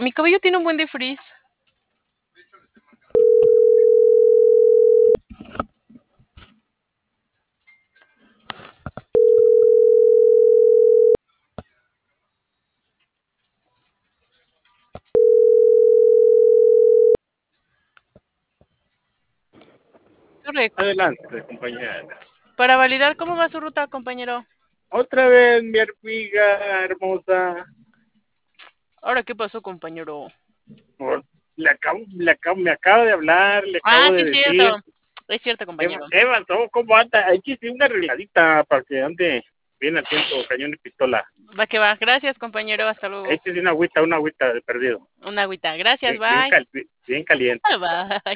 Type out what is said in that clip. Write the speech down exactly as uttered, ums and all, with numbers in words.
Mi cabello tiene un buen de frizz. Correcto. Adelante, compañera. Para validar cómo va su ruta, compañero. Otra vez, mi amiga hermosa. Ahora, ¿qué pasó, compañero? Por- le acabo, le acabo, me acaba de hablar, le Ah, acabo sí, de es decir. cierto. Es cierto, ¿Qué, compañero. qué pasó? ¿Cómo anda? Hay que hacer una arregladita para que ande bien atento, cañón y pistola. Va que va. Gracias, compañero. Hasta luego. Échese una agüita, una agüita de perdido. Una agüita. Gracias, Bien, bien, bye. cal- bien caliente. Bye.